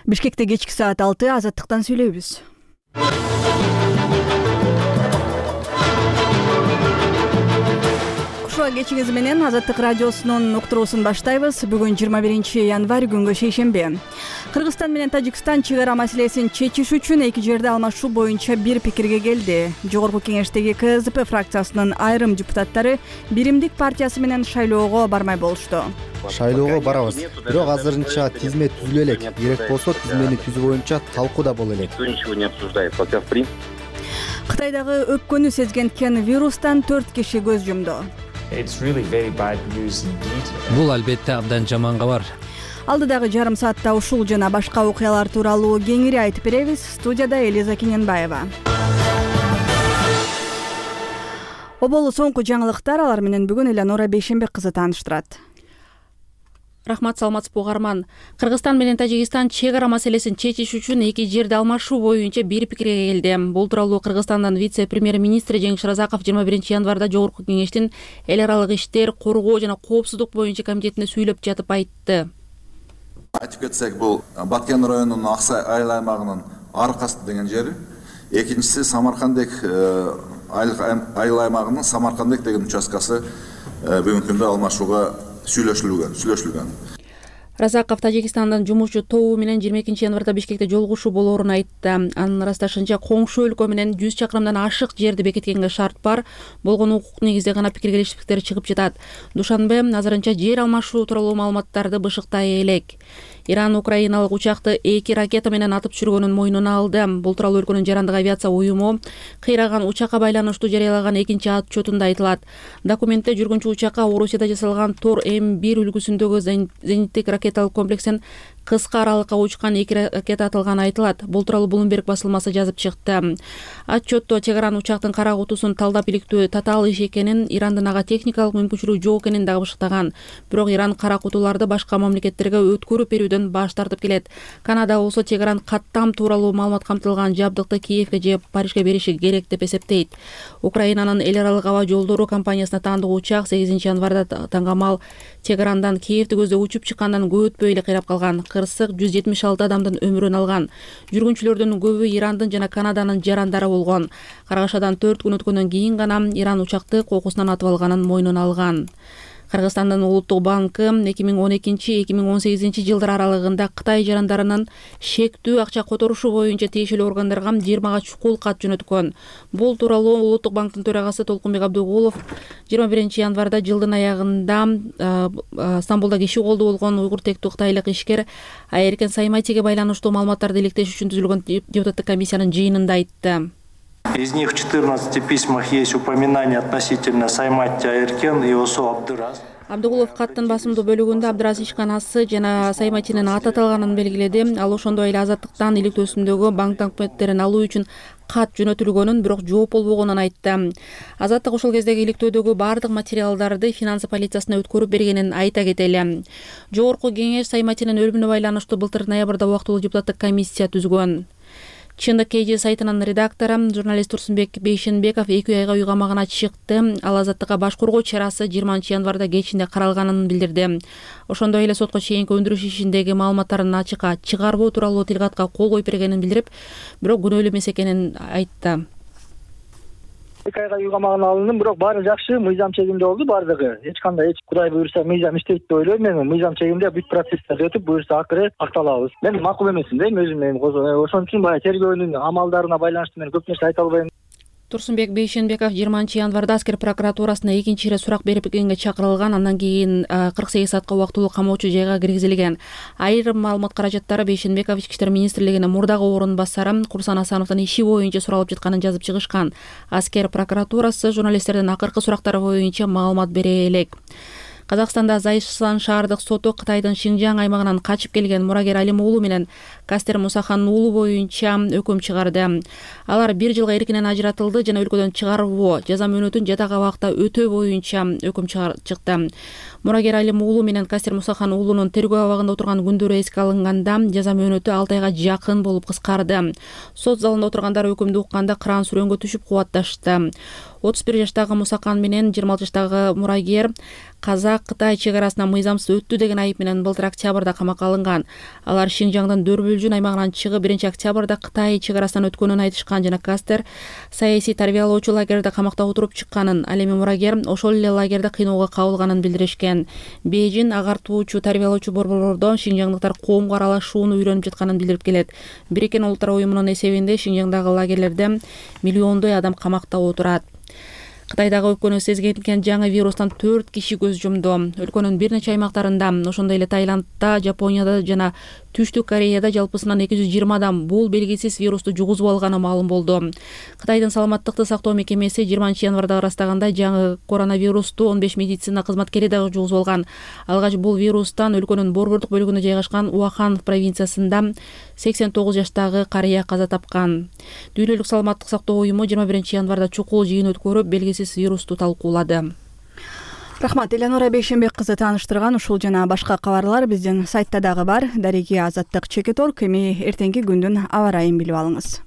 Бишкекте кечки саат 6 Азаттыктан сүйлөйбүз. Кушуа кечиңиз менен Азаттык радиосунун уктуруусун баштайбыз. Бүгүн 21 январь күнгө шейшемби. Кыргызстан менен Тажикстан чек ара маселесин чечиш үчүн эки жерде алмашуу боюнча бир пикирге келди. Жогорку кеңештеги КСДП фракциясынын айрым депутаттары Биримдик партиясы менен шайлоого бармай болушту. Шайлоого барабыз, бирок азырынча тизме түзүлө элек. Керек болсо тизмени түзүү боюнча талкуу да боло элек. Никто ничего не обсуждает, пока в принципе. Кытайдагы өпкөнү сезгенткен вирустан 4 киши көз жумду. Бул албетте абдан жаман кабар. Алдыдагы жарым саатта ушул жана башка окуялар тууралуу кеңири айтып беребиз. Студияда Элиза Кененбаева. Оболу соңку жаңылыктар, алар менен бүгүн Элеонора Бейшенбек кызы тааныштырат. Рахмат, саламатсызбы угарман. Кыргызстан менен Тажикстан чек ара маселесин чечиш үчүн эки жерде алмашуу боюнча бир пикирге келди. Бул тууралуу Кыргызстандын вице-премьер-министри Жеңиш Разаков 21 январда Жогорку кеңештин эл аралык иштер, коргоо жана коопсуздук боюнча комитетине сүйлөп жатып айтты. Айтып кетсек, бул Баткен районунун Аксай айыл аймагынын Аркасы деген жери. Экинчиси Самаркандек айыл аймагынын Самаркандек деген участкасы бүгүнкү күндө алмашууга сүйлөшүлгөн. Разаков Тажикстандын жумушчу тобу менен 22 январда Бишкекте жолугушуу болоорун айтты. Анын ырасташынча коңшу өлкө менен 100 чакырымдан ашык жерди бекиткенге шарт бар. Болгон укук негизде гана пикиргелешиктер чыгып жатат. Душанбе азырынча жер алмашуу тууралуу маалыматтарды бышыктай элек. Иран украиналык учакты 2 ракета менен атып түшүргөнүн мойнуна алды. Бул тууралуу өлкөнүн жарандык авиация уюму кыйраган учакка байланыштуу жарыялаган экинчи отчетунда айтылат. Документте жүргүнчү учакка Орусияда жасалган Тор М1 үлгүсүндөгү зениттик ракеталык комплексин кыска аралыкка учкан 2 ракета атылганы айтылат. Бул тууралуу Bloomberg басылмасы жазып чыкты. Отчетто чек аран учактын кара кутусун талдап иликтөө татаал иш экенин, Ирандын ага техникалык мүмкүнчүлүгү жок экенин дагы бышыктаган. Бирок Иран кара кутуларды башка мамлекеттерге өткөрүп берүүдөн баш тартып келет. Канада болсо чек аран каттам тууралуу маалымат камтылган жабдыкты Киевге же Парижге бериши керек деп эсептейт. Украинанын эл аралык аба жолдору компаниясына таандык учак 8 январда таңгамал чек арандан Киевди көздөп учуп чыккандан көп өтпөй эле кыйрап калган. Кырсык 176 адамдын өмүрүн алган. Жүргүнчүлөрдүн көбү Ирандын жана Канаданын жарандары болгон. Каргашадан 4 күн өткөндөн кийин гана Иран учакты кокусунан атып алганын мойнуна алган. Кыргызстандын Улуттук банкы 2012-2018 жылдар аралыгында Кытай жарандарынын шектүү акча которушу боюнча тиешелүү органдарга 20 чукул кат жөнөткөн. Бул тууралуу Улуттук банктын төрагасы Толкунбек Абдыгулов 21 январда жылдын аягында Стамбулда киши колду болгон уйгур тектүү кытайлык ишкер Айеркен Сайматиге байланыштуу маалыматтарды иликтеш үчүн түзүлгөн депутаттык комиссиянын жыйынында айтты. Из них в 14 письмах есть упоминание относительно Саймати Айеркен и Осо Абдыраз. Абдыгулов каттын басымдуу бөлүгүндө Абдыраз ишканасы жана Сайматинин аты аталганын белгиледи. Ал ошондой эле Азаттыктан иликтөөсүндөгү банк документтерин алуу үчүн кат жөнөтүлгөнүн, бирок жооп болбогонун айтты. Азаттык ошол кездеги иликтөөдөгү баардык материалдарды финансы полициясына өткөрүп бергенин айта кетели. Жогорку кеңеш Сайматинин өлүмүнө байланыштуу былтыр ноябрда убактылуу депутаттык комиссия түзгөн. Чындык KG сайтынын редактору журналист Турсунбек Бейшенбеков 2 айга үй камагына чыкты. Ал Азаттыкка баш коргоо чарасы 20 январда кечинде каралганын билдирди. Ошондой эле сотко чейинки өндүрүш ишиндеги маалыматтарын ачыкка чыгарбоо тууралуу тилгатка кол коюп бергенин билдирип, бирок күнөөлүү эмес экенин айтты. 2 айга үй камагына алындым, бирок баары жакшы, мыйзам чегинде болду баардыгы. Эч кандай Кудай буйрса мыйзам иштейт деп ойлойм мен. Мыйзам чегинде бүт процесстерди өтүп, буйрса акыры акталабыз. Мен макул эмесмин да өзүм ошон үчүн баягы тергөөнүн амалдарына байланыштуу мен көп нерсе айта албайм. Турсунбек Бейшенбеков 20 январда аскер прокуратурасына экинчи ирет сурак бергенге чакырылган. Андан кийин 48 саатка убактылуу камоочу жайга киргизилген. Айрым маалымат каражаттары Бейшенбеков Ички иштер министрлигинин мурдагы орун басары Курсан Асановдун иши боюнча суралып жатканын жазып чыгышкан. Аскер прокуратурасы журналисттердин акыркы сурактары боюнча маалымат бере элек. Казакстанда Зайсан шаардык соту Кытайдын Шинжаң аймагынан качып келген мурагер Алим уулу менен Кастер Мусаханын уулу боюнча өкүм чыгарды. Алар 1 жылга эркинен ажыратылды жана өлкөдөн чыгаруу жаза мөөнөтүн жатак абакта өтөө боюнча өкүм чыкты. Мурагер Алим уулу менен Кастер Мусахан уулунун тергөө абагында отурган күндөрү эске алынганда жаза мөөнөтү 6 айга жакын болуп кыскарды. Сот залында отургандар өкүмдү укканда кран сүрөнгө түшүп кубатташты. 31 жаштагы Мусахан менен 26 жаштагы мурагер Казак-Кытай чек арасына мыйзамсыз өттү деген айып менен былтыр октябрда камакка алынган. Алар Шинжаңдын Дөрбүлжүн аймагынан чыгып 1-октябрда Кытай чек арасынан өткөнүн айтышкан жана Кастер саясий тарбиялоочу лагерде камакта отуруп чыкканын, ал эми мурагер ошол эле лагерде кыйноого кабылганын билдиришкен. Бейжин агартуучу тарбиялоочу борборлордон шинжаңдыктар коомго аралашууну үйрөнүп жатканын билдирип келет. Бириккен Улуттар уюмунун эсебинде Шинжаңдагы лагерлерде миллиондой адам камакта отурат. Кытайдагы өпкөнү сезген жаңы вирустан 4 киши көз жумду. Өлкөнүн бир нече аймактарында, ошондой эле Таиландда, Жапонияда жана Түштүк Кореяда жалпысынан 220 адам бул белгисиз вирусту жугузуп алганы маалым болду. Кытайдын саламаттыкты сактоо мекемеси 20 январда ырастаганда жаңы коронавирусту 15 медицина кызматкери дагы жугузуп алган. Алгач бул вирустан өлкөнүн борбордук бөлүгүндө жайгашкан Уахан провинциясында 89 жаштагы карыя каза тапкан. Дүйнөлүк саламаттык сактоо уюму 21 январда чукул жыйын өткөрүп белгисиз вирусту талкуулады. Рахмат, Эленора Бейшенбек кызы тааныштырган ушул жана башка кабарлар биздин сайтта дагы бар. Дареги Азаттык Чекиторг, эми эртеңки күндүн аба ырайын билип алыңыз.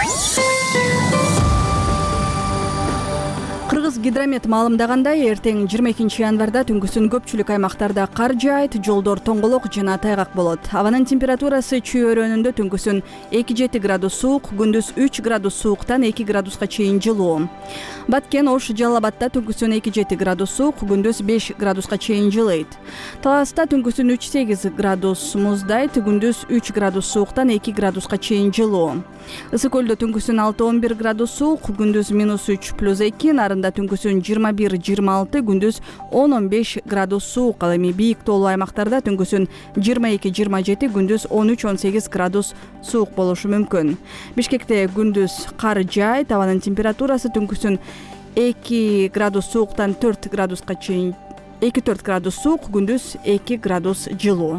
Кыргыз гидромет маалымдагандай, эртең 22 январда түнкүсүн көпчүлүк аймактарда кар жаайт, жолдор тоңголок жана тайгак болот. Абанын температурасы чүй өрөөнүндө түнкүсүн 2-7 градус суук, күндүз 3 градус сууктан 2 градуска чейин жылуу. Баткен, Ош, Жалал Абадта түнкүсүн 2-7 градус суук, күндүз 5 градуска чейин жылыйт. Таласта түнкүсүн 3-8 градус муздайт, күндүз 3 градус сууктан 2 градуска чейин жылуу. Ысык көлдө түнкүсүн 6-11 градус суук, күндүз -3+2, Нарында түнкүсүн 21-26, күндүз 10-15 градус суук. Ал эми бийик тоолуу аймактарда түнкүсүн 22-27, күндүз 13-18 градус суук болушу мүмкүн. Бишкекте күндүз кар жаайт, абанын температурасы түнкүсүн 2 градус сууктан 4 градуска чейин 2-4 градус суук, күндүз 2 градус жылуу.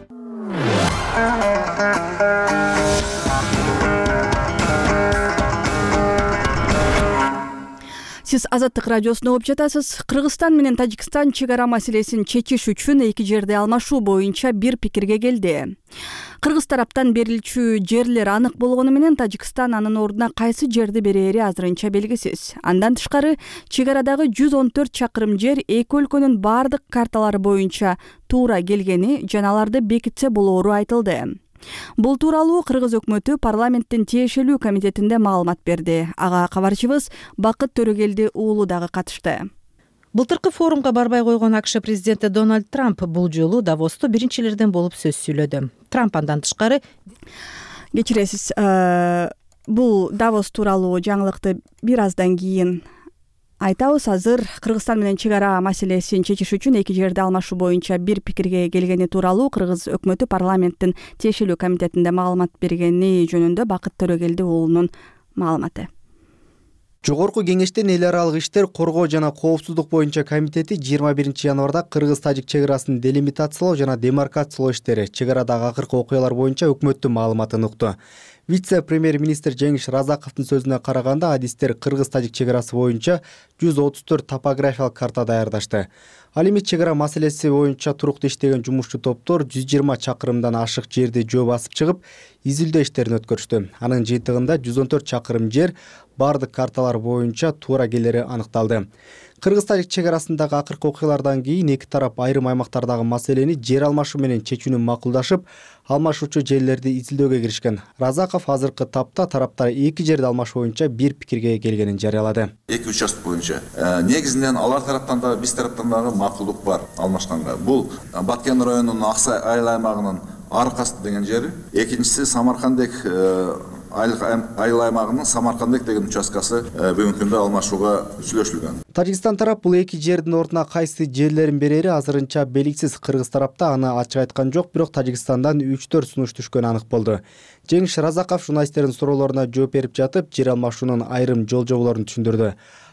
Сиз Азаттык радиосуна угуп жатасыз. Кыргызстан менен Тажикстан чек ара маселесин чечиш үчүн эки жерде алмашуу боюнча бир пикирге келди. Кыргыз тараптан берилчү жерлер анык болгону менен Тажикстан анын ордуна кайсы жерди берери азырынча белгисиз. Андан тышкары чек арадагы 114 чакырым жер эки өлкөнүн бардык карталары боюнча туура келгени жана аларды бекитсе болоору айтылды. Бул тууралуу Кыргыз өкмөтү парламенттин тиешелүү комитетинде маалымат берди. Ага кабарчыбыз Бакыт Төрөгелди уулу дагы катышты. Былтыркы форумга барбай койгон АКШ президенти Дональд Трамп бул жолу Давосту биринчилерден болуп сөз сүйлөдү. Трамп андан тышкары кечиресиз, бул Давос тууралуу жаңылыкты бир аздан кийин айтабыз. Азыр Кыргызстан менен чек ара маселесин чечиш үчүн эки жерде алмашуу боюнча бир пикирге келгени тууралуу Кыргыз өкмөтү парламенттин тиешелүү комитетинде маалымат бергени жөнүндө Бакыт Төрөгелди уулунун маалыматы. Жогорку кеңештин эл аралык иштер, коргоо жана коопсуздук боюнча комитети 21 январда Кыргыз-Тажик чек арасын делимитациялоо жана демаркациялоо иштери, чек арадагы акыркы окуялар боюнча өкмөттүн маалыматын укту. Вице-премьер-министр Жеңиш Разаковдун сөзүнө караганда, адистер Кыргыз-Тажик чек арасы боюнча 134 топографиялык карта даярдашты. Ал эми чек ара маселеси боюнча туруктуу иштеген жумушчу топтор 120 чакырымдан ашык жерди жөө басып чыгып, изилдөө иштерин өткөрүштү. Анын жыйынтыгында 114 чакырым жер бардык карталар боюнча туура келери аныкталды. Кыргыз-Тажик чек арасындагы акыркы окуялардан кийин эки тарап айрым аймактардагы маселени жер алмашуу менен чечүүнү макулдашып, алмашуучу жерлерди изилдөөгө киришкен. Разаков азыркы тапта тараптар эки жерди алмаш боюнча бир пикирге келгенин жарыялады. Эки участок боюнча негизинен алар тараптан да биз тараптан дагы макулдук бар алмашканга. Бул Баткен районунун Аксай айыл аймагынын Аркасты деген жери, экинчиси Самаркандек айыл аймагынын Самаркандек деген участкасы бүгүнкү күндө алмашууга сүйлөшүлгөн. Тажикстан тарап бул эки жердин ордуна кайсы жерлерин берери азырынча белгисиз. Кыргыз тарапта аны ачык айткан жок, бирок Тажикстандан 3-4 сунуш түшкөнү анык болду. Жеңиш Разаков журналисттердин суроолоруна жооп берип жатып, жер алмашуунун айрым жол-жоболорун түшүндүрдү.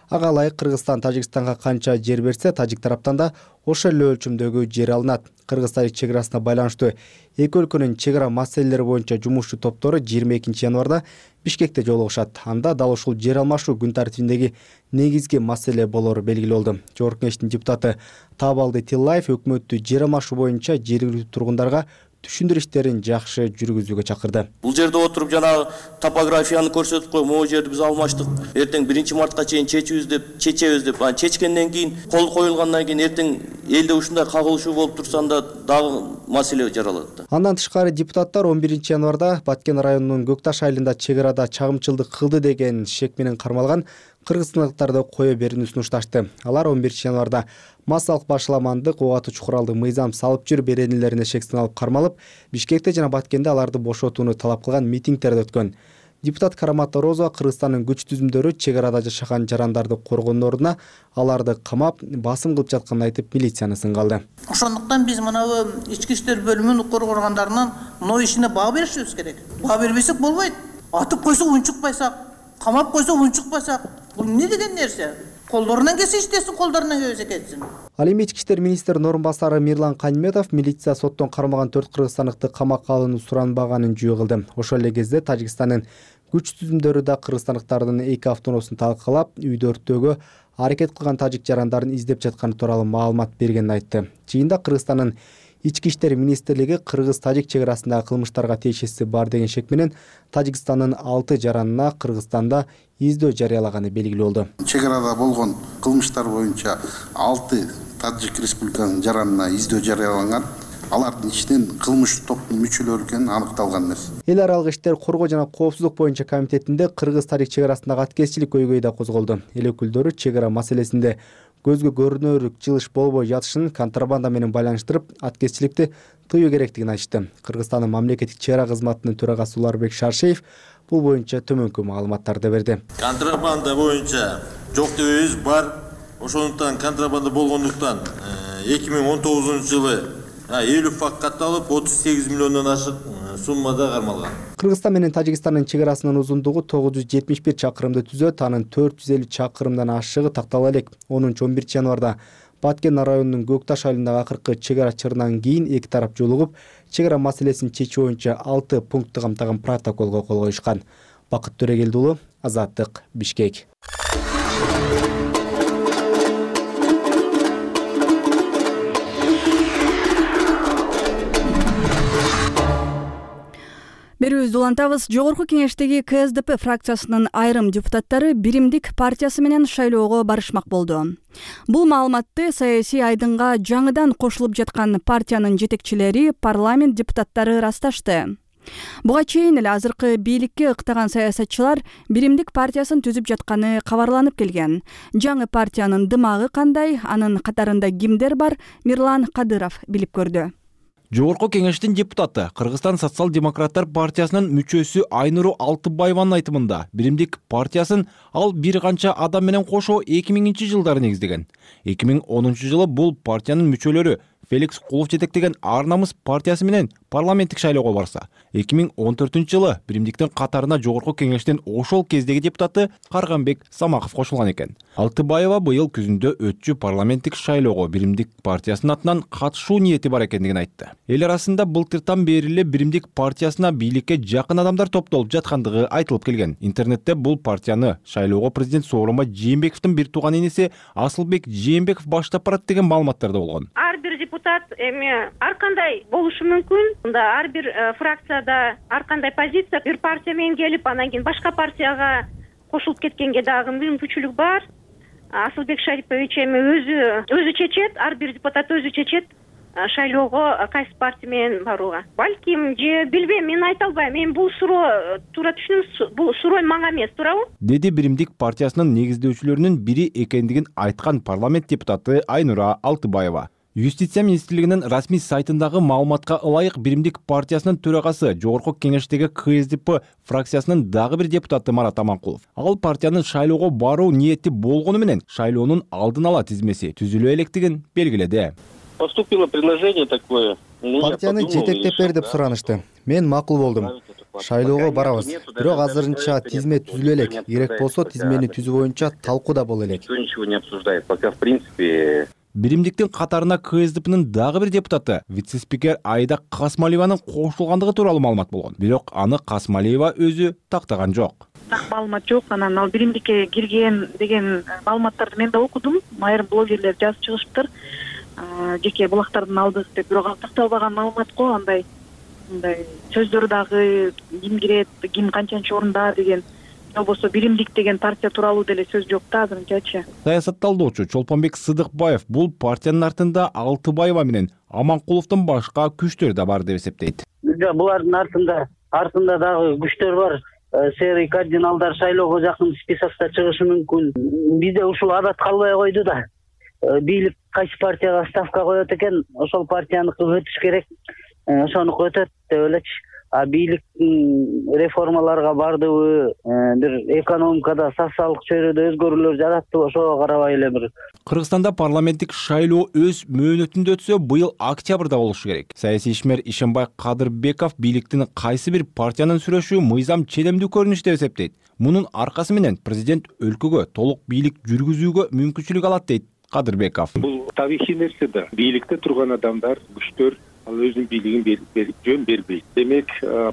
Ага ылайык Кыргызстан Тажикстанга канча жер берсе, тажик тараптан да ошол эле өлчөмдөгү жер алынат. Кыргыз-тажик чек арасына байланыштуу эки өлкөнүн чек ара маселелери боюнча жумушчу топтору 22 январда Бишкекте жолугушат. Анда дал ушул жер алмашуу күн тартибиндеги негизги маселе болору белгилүү болду. Жогорку Кеңештин депутаты Табалды Тиллаев өкмөттү жер алмашуу боюнча жергиликтүү тургундарга түшүндүрүү иштерин жакшы жүргүзүүгө чакырды. Бул жерде отуруп жанагы топографияны көрсөтүп кой, могу жерди биз алмаштык. Эртең 1-мартка чейин чечебиз деп, чечкенден кийин, кол коюлгандан кийин эртең элде ушундай кагылышуу болуп турсанда дагы маселе жаралат. Андан тышкары депутаттар 11 январда Баткен районунун Көкташ айылында чек арада чагымчылдык кылды деген шек менен кармалган кыргызстандыктарды кое берүүнү сунушташты. Алар 11 январда массалык башаламандык, ок атуу чукуралды мыйзам салып жүр беренелерине шектен алып кармалып, Бишкекте жана Баткенде аларды бошотууну талап кылган митингдерди өткөн. Депутат Карамата Розова Кыргызстандын күч түзүмдөрү чек арада жашаган жарандарды коргоонун ордуна аларды камап, басым кылып жатканын айтып, милицияны сынга. Ошондуктан биз мына ички иштер бөлүмүнүн коргоондарынан мына ишине баа беришибиз керек. Баа бербесек болбойт. Атып койсок унчукпайсак, камап койсок унчукпасак, бул эмне деген нерсе? Колдорунан келсе иштесин, колдорунан келбесе кетсин. Ал эми ички иштер министринин орун басары Мирлан Каниметов милиция соттон кармаган 4 кыргызстандыкты камакка алууну суранбаганын жөө кылды. Ошол эле кезде Тажикстандын күч түзүмдөрү да кыргызстандыктардын 2 автоунаасун талкалап, үйдө өрттөөгө аракет кылган тажик жарандарын издеп жатканы тууралуу маалымат бергенин айтты. Чыйында Кыргызстандын Ички иштер министрлиги кыргыз-тажик чек арасындагы кылмыштарга тиешеси бар деген шек менен Тажикстандын 6 жаранына Кыргызстанда издөө жарыялаганы белгилүү болду. Чек арада болгон кылмыштар боюнча 6 Тажик республикасынын жаранына издөө жарыяланган. Алардын ичинен кылмыш топтун мүчөлөрү экени аныкталган эмес. Эл аралык иштер коргоо жана коопсуздук боюнча комитетинде кыргыз-тажик чек арасындагы аткезчилик көйгөй да козголду. Эл өкүлдөрү чек ара маселесинде көзгө көрүнөрлүк жылыш болбой жатышын контрабанда менен байланыштырып, аткезчиликти тыюу керектигин айтышты. Кыргызстандын мамлекеттик чек ара кызматынын төрагасы Уларбек Шаршеев бул боюнча төмөнкү маалыматтарды берди. Контрабанда боюнча жок дебейбиз, бар. Ошондуктан контрабанда болгондуктан 2019 жылы 50 факт катталып, 38 миллиондон ашык суммада кармалган. Кыргызстан менен Тажикстандын чек арасынын узундугу 971 чакырымды түзөт, анын 450 чакырымдан ашыгы тактала элек. 10-11 январда Баткен районунун Көкташ айылындагы акыркы чек ара чырынан кийин эки тарап жолугуп, чек ара маселесин чечүү боюнча 6 пунктты камтыган протоколго кол коюшкан. Бакыт Төрегелди уулу, Азаттык, Бишкек. Берүүбүздү улантабыз. Жогорку Кеңештеги КСДП фракциясынын айрым депутаттары Биримдик партиясы менен шайлоого барышмак болду. Бул маалыматты саясий айдынга жаңыдан кошулуп жаткан партиянын жетекчилери, парламент депутаттары расташты. Буга чейин эле азыркы бийликке ыктаган саясатчылар Биримдик партиясын түзүп жатканы кабарланып келген. Жаңы партиянын дымагы кандай, анын катарында кимдер бар, Мирлан Кадыров билип көрдү. Жогорку Кеңештин депутаты Кыргызстан социал-демократтар партиясынын мүчөсү Айнуру Алтыбаеванын айтымында Биримдик партиясын ал бир канча адам менен кошо 2000-жылдары негиздеген. 2010 жылы бул партиянын мүчөлөрү Феликс Кулов жетектеген Ар намыс партиясы менен парламенттик шайлоого барса, 2014 жылы Биримдиктин катарына Жогорку Кеңештин ошол кездеги депутаты Карганбек Самаков кошулган экен. Алтыбаева быйыл күзүндө өтчү парламенттик шайлоого Биримдик партиясынын атынан катышуу ниети бар экендигин айтты. Эл арасында былтыртан бери эле Биримдик партиясына бийликке жакын адамдар топтолуп жаткандыгы айтылып келген. Интернетте бул партияны шайлоого президент Сооронбай Жээнбековдун бир тууган энеси Асылбек Жээнбеков баштап барат деген маалыматтар да болгон. Ар бир депутат ар кандай болушу мүмкүн. Мында ар бир фракцияда ар кандай позиция, бир партия менен келип, анан кийин башка партияга кошулуп кеткенге дагы мүмкүнчүлүк бар. Асылбек Шарипович өзү чечет, ар бир депутат өзү чечет шайлоого кайсы партия менен барууга. Балким же билбейм, мен айта албайм. Мен бул суроо туура түшүнүңүз, бул суроо мага эмес, туурабы? Деди Биримдик партиясынын негиздөөчүлөрүнүн бири экендигин айткан парламент депутаты Айнура Алтыбаева. Юстиция министрлигинин расмий сайтындагы маалыматка ылайык Биримдик партиясынын төрагасы Жогорку Кеңештеги КСДП фракциясынын дагы бир депутаты Марат Аманкулов. Ал партиянын шайлоого баруу ниети болгону менен шайлоонун алдын ала тизмеси түзүлө электигин белгиледи. Поступило предложение такое. Партияны жетектеп бер деп суранышты. Мен макул болдум. шайлоого барабыз, бирок азырынча тизме түзүлө элек. Керек болсо тизмени түзүү боюнча талкуу да боло элек. Никто ничего не обсуждает. Пока, в принципе, Биримдиктин катарына КСДПнын дагы бир депутаты вице-спикер Айда Касмалиеванын кошулгандыгы тууралуу маалымат болгон. Бирок аны Касмалиева өзү тактаган жок. Так маалымат жок. Анан ал биримдикке кирген деген маалыматтарды мен да окудум. Айрым блогерлер жазып чыгышыптыр. Жеке булактардан алдык деп, бирок ал такталбаган маалымат го. Андай сөздөр дагы ким кирет, ким канчанчы орунда деген, болбосо биримдик деген партия тууралуу деле сөз жок да азырынчачы. Саясатталдоочу Чолпонбек Сыдыкбаев бул партиянын артында Алтыбаева менен Аманкуловдун башка күчтөр да бар деп эсептейт. Булардын артында дагы күчтөр бар. Серый кардиналдар шайлоого жакын списокто чыгышы мүмкүн. Бизде ушул адат калбай койду да. Бийлик кайсы партияга ставка коет экен, ошол партияны өтүш керек. Ошону өтөт деп элечи. Бийлик реформаларга бардыбы, бир экономикада, социалдык чөйрөдө өзгөрүүлөр жараттыбы, ошого карабай эле бир. Кыргызстанда парламенттик шайлоо өз мөөнөтүндө өтсө, быйыл октябрда болушу керек. Саясий ишмер Ишенбай Кадырбеков бийликтин кайсы бир партиянын сүрөшү мыйзам челемдүү көрүнүш деп эсептейт. Мунун аркасы менен президент өлкөгө толук бийлик жүргүзүүгө мүмкүнчүлүк алат дейт Кадырбеков. Бул табигый нерсе да. Бийликте турган адамдар, күчтөр ал өзүнүн бийлигин жөн бербейт. Демек,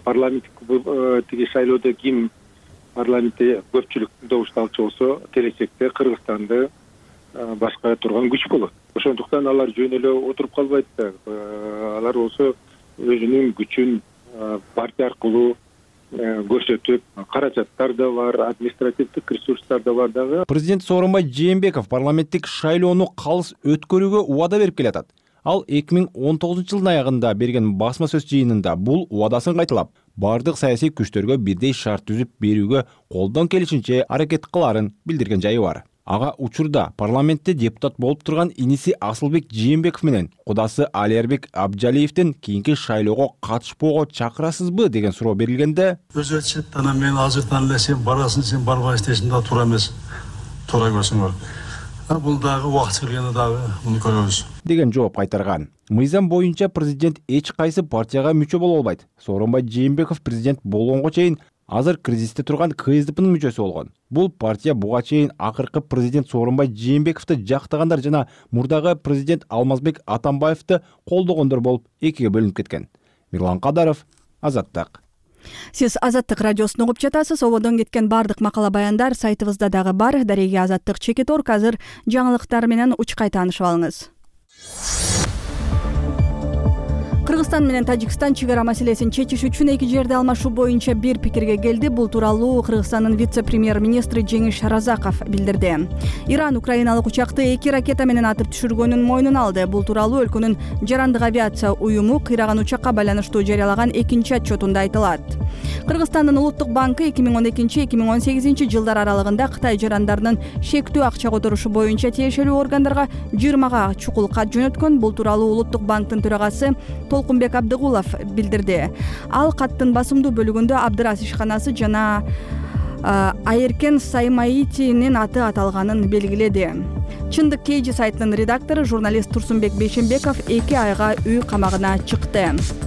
парламенттик шайлоодо ким парламентте көпчүлүк добушту алчу болсо, келечекте Кыргызстанды башкара турган күч болот. Ошондуктан алар жөн эле отуруп калбайт да. Алар болсо өзүнүн күчүн партия аркылуу көрсөтүп, каражаттар да бар, административдик ресурстар да бар дагы. Президент Сооронбай Жээнбеков парламенттик шайлоону калыс өткөрүүгө убада берип келатат. Ал 2019 жылдын аягында берген басма сөз жыйынында бул убадасын кайталап, бардык саясий күчтөргө бирдей шарт түзүп берүүгө колдон келишинче аракет кыларын билдирген жайы бар. Ага учурда парламентте депутат болуп турган иниси Асылбек Жээнбеков менен кудасы Алиербек Абджалиевдин кийинки шайлоого катышпоого чакырасызбы деген суроо берилгенде, өзү анан мен азыртан эле сен барасың, сен барбайсың десем да туура эмес. Туура көрсөңөр. Бул дагы убакыт келгенде дагы муну көрөбүз деген жооп кайтарган. Мыйзам боюнча президент эч кайсы партияга мүчө боло албайт. Сооронбай Жээнбеков президент болгонго чейин азыр кризисте турган КСДПнын мүчөсү болгон. Бул партия буга чейин акыркы президент Сооронбай Жээнбековду жактагандар жана мурдагы президент Алмазбек Атамбаевди колдогондор болуп экиге бөлүнүп кеткен. Мирлан Кадаров, Азаттык. Сиз Азаттык радиосун угуп жатасыз. Ободон кеткен бардык макала баяндар сайтыбызда дагы бар. Дареги Азаттык _org. Азыр жаңылыктар менен учкай таанышып алыңыз. Кыргызстан менен Тажикстан чегара маселесин чечиш үчүн эки жерде алмашуу боюнча бир пикирге келди. Бул тууралуу Кыргызстандын вице-премьер-министри Жеңиш Разаков билдирди. Иран украиналык учакты 2 ракета менен атып түшүргөнүн мойнуна алды. Бул тууралуу өлкөнүн жарандык авиация уюму кыйраган учакка байланыштуу жарыялаган экинчи отчетунда айтылат. Кыргызстандын улуттук банкы 2012-2018 жылдар аралыгында Кытай жарандарынын шектүү акча которушу боюнча тиешелүү органдарга 20 чукул кат жөнөткөн. Бул тууралуу улуттук банктын төрагасы Толкунбек Абдыгулов билдирди. Ал каттын басымдуу бөлүгүндө Абдырас ишканасы жана Айеркен Саймаитинин аты аталганын белгиледи. Чындык KG сайтынын редактору журналист Турсунбек Бейшенбеков 2 айга үй камагына чыкты.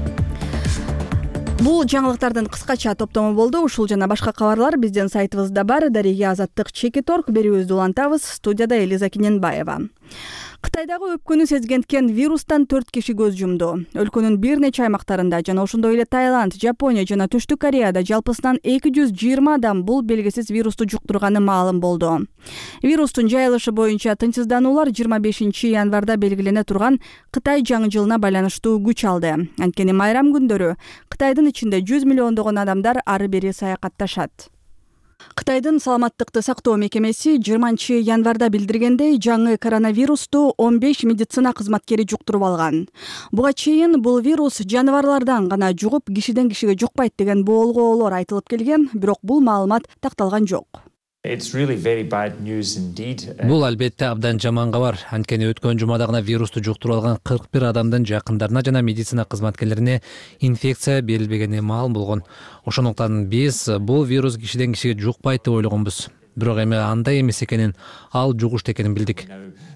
Бул жаңылыктардын кыскача топтому болду. Ушул жана башка кабарлар биздин сайтыбызда бар. Дареги Азаттык _org. Берүүбүздү улантабыз. Студияда Элиза Киненбаева. Кытайдагы өпкөнү сезгенткен вирустан 4 киши көз жумду. Өлкөнүн бир нече аймактарында жана ошондой эле Таиланд, Жапония жана Түштүк Кореяда жалпысынан 220 адам бул белгисиз вирусту жуктурганы маалым болду. Вирустун жайылышы боюнча тынчсыздануулар 25 январда белгилене турган Кытай жаңы жылына байланыштуу күч алды. Анткени майрам күндөрү Кытайдын ичинде 100 миллиондогон адамдар ары бери саякатташат. Кытайдын саламаттыкты сактоо мекемеси 20 январда билдиргендей, жаңы коронавирусту 15 медицина кызматкери жуктуруп алган. Буга чейин бул вирус жаныбарлардан гана жугуп, кишиден кишиге жукпайт деген боолгоолор айтылып келген, бирок бул маалымат такталган жок. Бул албетте абдан жаман кабар. Анткени өткөн жумада гана вирусту жуктуруп алган 41 адамдын жакындарына жана медицина кызматкерлерине инфекция берилбегени маалым болгон. Ошондуктан биз бул вирус кишиден кишиге жукпайт деп ойлогонбуз. бирок эми андай эмес экенин, ал жугуштуу экенин билдик.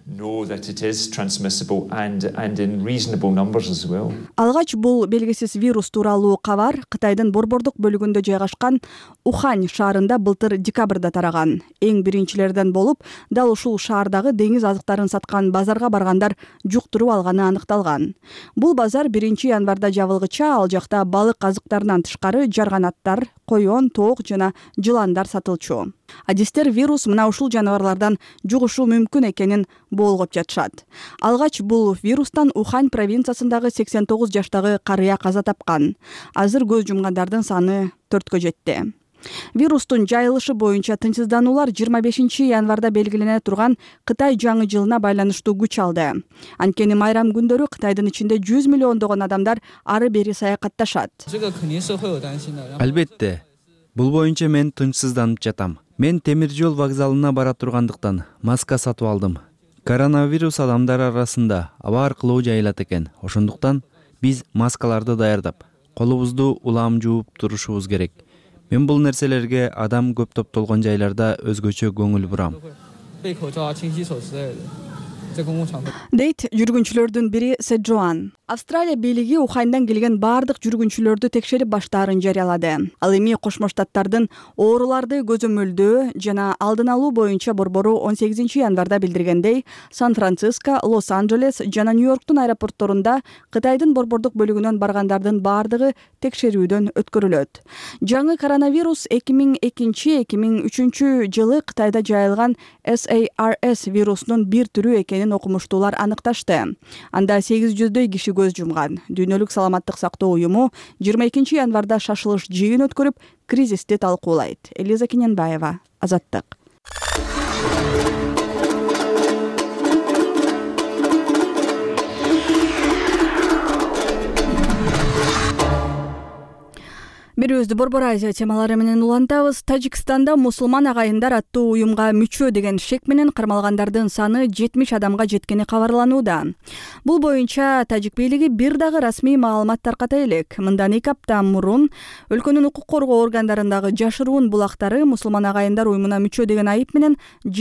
Алгач бул белгисиз вирус тууралуу кабар Кытайдын борбордук бөлүгүндө жайгашкан Ухань шаарында былтыр декабрда тараган. Эң биринчилерден болуп, дал ушул шаардагы деңиз азыктарын саткан базарга баргандар жуктуруп алганы аныкталган. Бул базар 1-январда жабылгыча ал жакта балык азыктарынан тышкары жарганаттар, коён, тоок жана жыландар сатылчу. Адистер вирус мына ушул жаныбарлардан жугушу мүмкүн экенин болгоп жатышат. Алгач бул вирустан Ухань провинциясындагы 89 жаштагы карыя каза тапкан. Азыр көз жумгандардын саны 4кө жетти. Вирустун жайылышы боюнча тынчсыздануулар 25-январда белгилене турган Кытай жаңы жылына байланыштуу күч алды. Анткени майрам күндөрү Кытайдын ичинде 100 миллиондогон адамдар ары бери саякатташат. Албетте, бул боюнча мен тынчсызданып жатам. Мен темир жол вокзалына бара тургандыктан маска сатып алдым. Коронавирус адамдар арасында аба аркылуу жайылат экен. Ошондуктан биз маскаларды даярдап, колубузду улам жууп турушубуз керек. Мен бул нерселерге адам көп топтолгон жайларда өзгөчө көңүл бурам. Дейт жүргүнчүлөрдүн бири Седжоан. Австралия бийлиги Уханьдан келген бардык жүргүнчүлөрдү текшерип баштаарын жарыялады. Ал эми Кошмо Штаттардын ооруларды көзөмөлдөө жана алдын алуу боюнча борбору 18-январда билдиргендей, Сан-Франциско, Лос-Анджелес жана Нью-Йорктун аэропортторунда Кытайдын борбордук бөлүгүнөн баргандардын бардыгы текшерүүдөн өткөрүлөт. Жаңы коронавирус 2002-2003 жылы Кытайда жайылган SARS вирусунун бир түрү экенин окумуштуулар аныкташты. Анда 800дөй киши көз жумган. Дүйнөлүк саламаттык сактоо уюму 22-январда шашылыш жыйын өткөрүп, кризисти талкуулайт. Элиза Кененбаева, Азаттык. Бирөөздү Борбор Азия темалары менен улантабыз. Тажикстанда мусулман агайындар аттуу уюмга мүчө деген шек менен кармалгандардын саны 70 адамга жеткени кабарланууда. Бул боюнча тажик бийлиги бир дагы расмий маалымат тарката элек. Мындан 2 апта мурун өлкөнүн укук коргоо органдарындагы жашыруун булактары мусулман агайындар уюмуна мүчө деген айып менен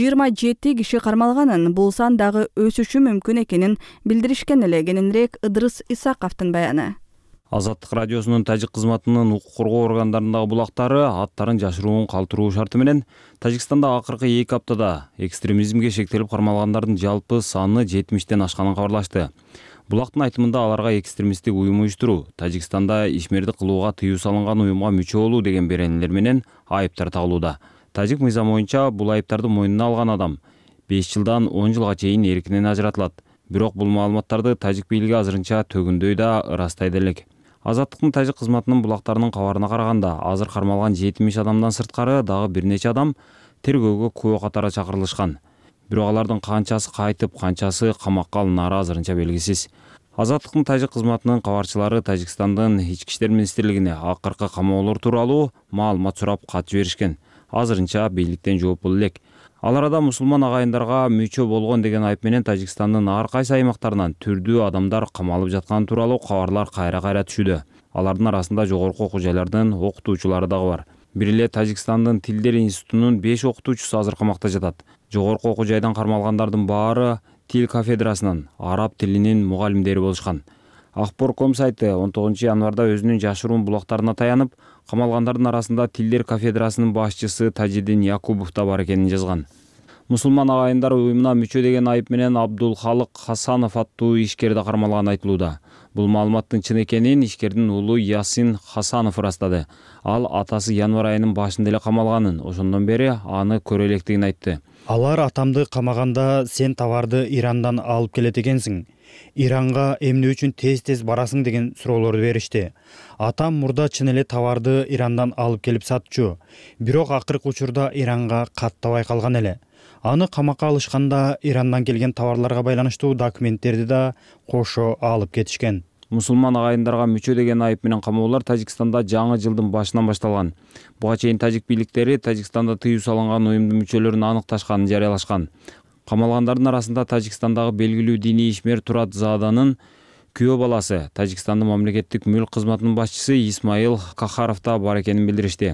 27 киши кармалганын, бул сан дагы өсүшү мүмкүн экенин билдиришкен эле. Кененирээк Ыдырыс Исаковдун баяны. Азаттык радиосунун тажик кызматынын укук коргоо органдарындагы булактары аттарын жашыруун калтыруу шарты менен Тажикстанда акыркы 2 аптада экстремизмге шектелип кармалгандардын жалпы саны 70тен ашканын кабарлашты. Булактын айтымында аларга экстремисттик уюм уюштуруу, Тажикстанда ишмердик кылууга тыюу салынган уюмга мүчө болуу деген беренелер менен айыптар тагылууда. Тажик мыйзамы боюнча бул айыптарды мойнуна алган адам 5 жылдан 10 жылга чейин эркинен ажыратылат. Бирок бул маалыматтарды тажик бийлиги азырынча төгүндөй да ырастайт элек. Азаттыктын тажик кызматынын булактарынын кабарына караганда, азыр кармалган 70 адамдан сырткары дагы бир нече адам тергөөгө күбө катары чакырылышкан. Бирок алардын канчасы кайтып, канчасы камакка алынары азырынча белгисиз. Азаттыктын тажик кызматынын кабарчылары Тажикстандын ички иштер министрлигине акыркы камоолор тууралуу маалымат сурап кат жиберишкен. Азырынча бийликтен жооп бул элек. Ал арада мусулман агайындарга мүчө болгон деген айып менен Тажикстандын ар кайсы аймактарынан түрдүү адамдар камалып жатканы тууралуу кабарлар кайра-кайра түшүүдө. Алардын арасында жогорку окуу жайлардын окутуучулары дагы бар. Бир эле Тажикстандын Тилдер институтунун 5 окутуучусу азыр камакта жатат. Жогорку окуу жайдан кармалгандардын баары тил кафедрасынын араб тилинин мугалимдери болушкан. Акбор.com сайты 19-январда өзүнүн жашыруун булактарына таянып, камалгандардын арасында Тилдер кафедрасынын башчысы Тажидин Якубов да бар экенин жазган. Мусулман агайындар уюмуна мүчө деген айып менен Абдулхалык Хасанов аттуу ишкер да кармалганы айтылууда. Бул маалыматтын чын экенин ишкердин уулу Ясин Хасанов ырастады. Ал атасы январь айынын башында эле камалганын, ошондон бери аны көрө электигин айтты. Алар атамды камаганда сен товарды Ирандан алып келет экенсиң. Иранга эмне үчүн тез-тез барасың деген суроолорду беришти. Атам мурда чын эле товарды Ирандан алып келип сатчу. Бирок акыркы учурда Иранга каттабай калган эле. Аны камакка алышканда Ирандан келген товарларга байланыштуу документтерди да кошо алып кетишкен. Мусулман агайындарга мүчө деген айып менен камоолор Тажикстанда жаңы жылдын башынан башталган. Буга чейин тажик бийликтери Тажикстанда тыюу салынган уюмдун мүчөлөрүн аныкташканын жарыялашкан. Камалгандардын арасында Тажикстандагы белгилүү диний ишмер Турат Зааданын күйөө баласы, Тажикстандын мамлекеттик мүлк кызматынын башчысы Исмаил Кахаров да бар экенин билдиришти.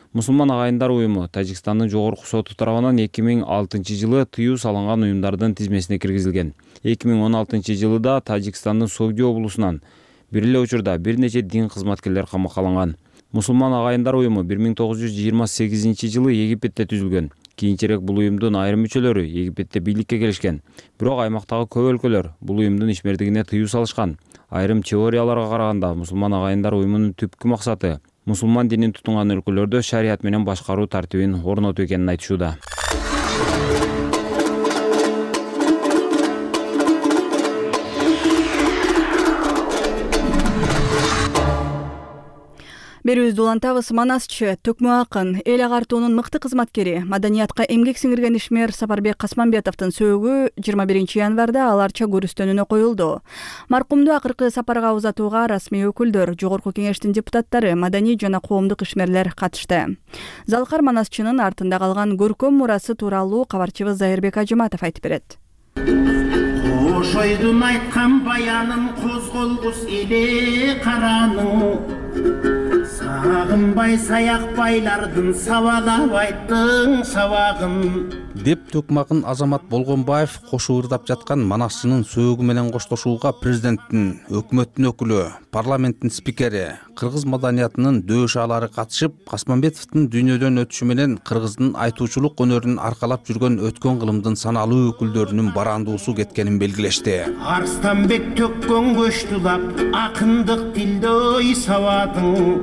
Мусулман агайындар уюму Тажикстандын жогорку соту тарабынан 2006-жылы тыюу салынган уюмдардын тизмесине киргизилген. 2016 жылы да Тажикстандын Согди облусунан бир эле учурда бир нече дин кызматкерлер камакка алынган. Мусулман агайындар уюму 1928 жылы Египетте түзүлгөн. Кийинчерээк бул уюмдун айрым мүчөлөрү Египетте бийликке келишкен. Бирок аймактагы көп өлкөлөр бул уюмдун ишмердигине тыюу салышкан. Айрым теорияларга караганда мусулман агайындар уюмунун түпкү максаты мусулман динин тутунган өлкөлөрдө шарият менен башкаруу тартибин орнотуу экенин айтышууда. Берүүбүздү улантабыз. Манасчы, төкмө акын, эл агартуунун мыкты кызматкери, маданиятка эмгек сиңирген ишмер Сапарбек Касманбетовдун сөөгү 21 январда аларча көрүстөнүнө коюлду. Маркумду акыркы сапарга узатууга расмий өкүлдөр, жогорку кеңештин депутаттары, маданий жана коомдук ишмерлер катышты. Залкар Манасчынын артында калган көркөм мурасы тууралуу кабарчыбыз Зайырбек Ажыматов айтып берет. Ошойдун айткан баянын козголгус эле караның, сагынбай саякбайлардын сабалап айттың сабагын деп төкмакын Азамат Болгонбаев кошо ырдап жаткан Манасчынын сөөгү менен коштошууга президенттин, өкмөттүн өкүлү, парламенттин спикери, кыргыз маданиятынын дөшалары катышып, Касманбетовдун дүйнөдөн өтүшү менен кыргыздын айтуучулук өнөрүн аркалап жүргөн өткөн кылымдын саналуу өкүлдөрүнүн барандуусу кеткенин белгилешти. Арстанбек төккөн көчтүлап акындык тилдөй сабадың,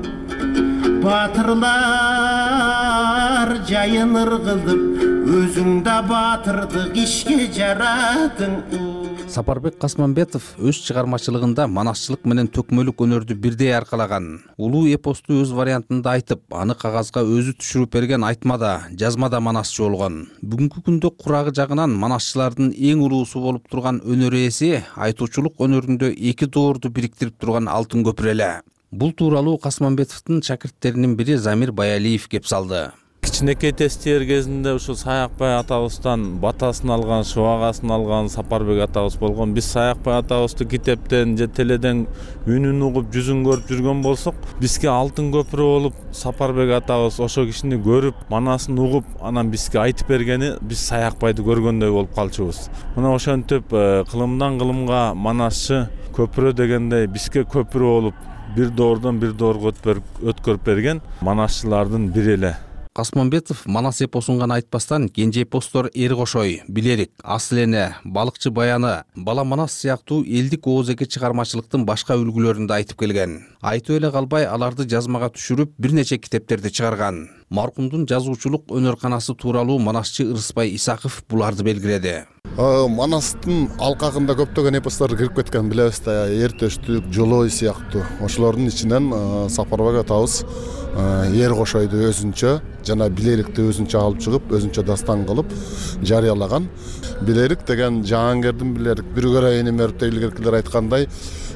батырлар жайын ыргылып, өзүң да батырдык ишке жарадың. Сапарбек Касманбетов өз чыгармачылыгында манасчылык менен төкмөлүк өнөрдү бирдей аркалаган. Улуу эпосту өз вариантында айтып, аны кагазга өзү түшүрүп берген айтмада, жазмада манасчы болгон. Бүгүнкү күндө курагы жагынан манасчылардын эң улуусу болуп турган өнөр ээси айтуучулук өнөрүндө эки доорду бириктирип турган алтын көпүр эле. Бул тууралуу Касманбетовдун шакирттеринин бири Замир Баялиев кеп салды. Кичинекей тестер кезинде ушул Саякбай атабыздан батасын алган, шубагасын алган Сапарбек атабыз болгон. Биз Саякбай атабызды китептен же теледен үнүн угуп, жүзүн көрүп жүргөн болсок, бизге алтын көпүрө болуп, Сапарбек атабыз ошо кишини көрүп, манасын угуп, анан бизге айтып бергени, биз Саякбайды көргөндөй болуп калчубуз. Мына ошентип кылымдан кылымга манасчы көпүрө дегендей бизге көпүрө болуп, бир доордон бир доорго өткөрүп берген манасчылардын бири эле. Касманбетов Манас эпосун гана айтпастан кенже эпостор Эр кошой, Билерик, Асыл эне, Балыкчы баяны, Бала Манас сыяктуу элдик оозеки чыгармачылыктын башка үлгүлөрүн да айтып келген. Айтып эле калбай аларды жазмага түшүрүп бир нече китептерди чыгарган. Маркумдун жазуучулук өнөрканасы тууралуу манасчы Ырысбай Исаков буларды белгиледи. Манастын алкагында көптөгөн эпостор кирип кеткен, билебиз да, Эртөштүк, Жолой сыяктуу. Ошолордун ичинен Сапарбек атабыз Эр кошойду өзүнчө жана Билерикти өзүнчө алып чыгып, өзүнчө дастан кылып жарыялаган. Билерик деген Жаангердин Билерик, бир көрөйүн эмерипте илгеркилер айткандай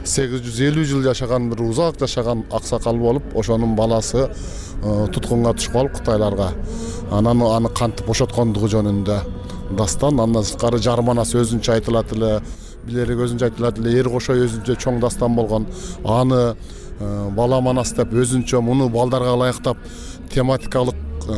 850 жыл жашаган, бир узак жашаган аксакал болуп, ошонун баласы туткунга түшүп калып Кытайларга. Анан аны кантип бошоткондугу жөнүндө дастан, андан сырткары Жарманас өзүнчө айтылат эле, Билерик өзүнчө айтылат эле, Эр кошой өзүнчө чоң дастан болгон. Аны Бала Манас деп өзүнчө муну балдарга ылайыктап тематикалык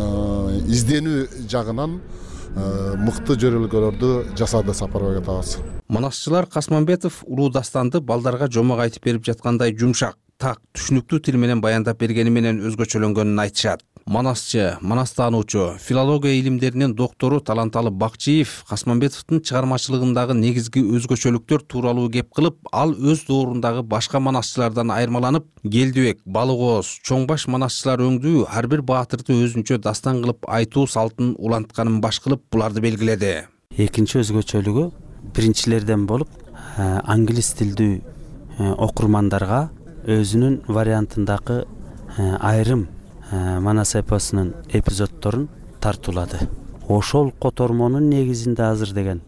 изденүү жагынан мыкты жөрөлгөлөрдү жасады Сапарбек атабыз. Манасчылар Касманбетов улуу дастанды балдарга жомок айтып берип жаткандай жумшак, так, түшүнүктүү тил менен баяндап бергени менен өзгөчөлөнгөнүн айтышат. Манасчы, манас таануучу, филология илимдеринин доктору Таланталы Бакчиев Касманбетовдун чыгармачылыгындагы негизги өзгөчөлүктөр тууралуу кеп кылып, ал өз доорундагы башка манасчылардан айырмаланып, Келдибек, Балык ооз, чоң баш манасчылар өңдүү ар бир баатырды өзүнчө дастан кылып айтуу салтын улантканын баш кылып буларды белгиледи. Экинчи өзгөчөлүгү биринчилерден болуп, англис тилдүү окурмандарга өзүнүн вариантындагы айрым Манас эпосунун эпизоддорун тартуулады. Ошол котормонун негизинде азыр деген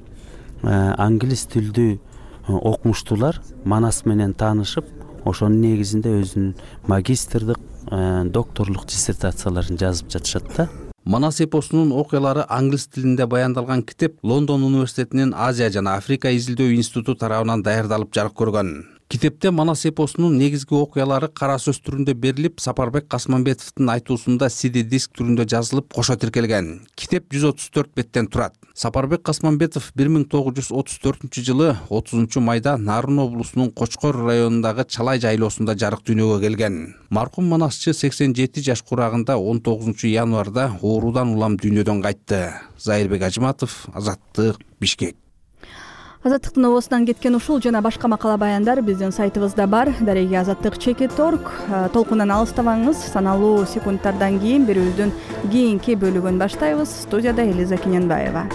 англис тилдүү окумуштуулар Манас менен таанышып, ошонун негизинде өзүнүн магистрдык, докторлук диссертацияларын жазып жатышат да. Манас эпосунун окуялары англис тилинде баяндалган китеп Лондон университетинин Азия жана Африка изилдөө институту тарабынан даярдалып жарык көргөн. Китепте Манас эпосунун негизги окуялары кара сөз түрүндө берилип, Сапарбек Касманбетовдун айтуусунда CD диск түрүндө жазылып, кошо тиркелген. Китеп 134 беттен турат. Сапарбек Касманбетов 1934 жылы 30 майда Нарын облусунун Кочкор районундагы Чалай жайлоосунда жарык дүйнөгө келген. Маркум манасчы 87 жаш курагында 19 январда оорудан улам дүйнөдөн кайтты. Зайырбек Ажыматов, Азаттык, Бишкек. Азаттыктын обосунан кеткен ушул жана башка макала баяндар биздин сайтыбызда бар. Дареги azattik.org. Толкундан алыстабаңыз. Саналуу секундтардан кийин берүүбүздүн кийинки бөлүгүн баштайбыз. Студияда Элиза Кененбаева.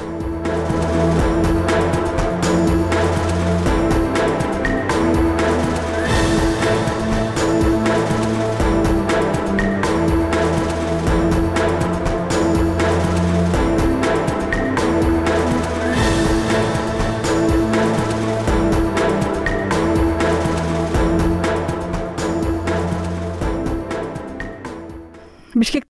Бишкек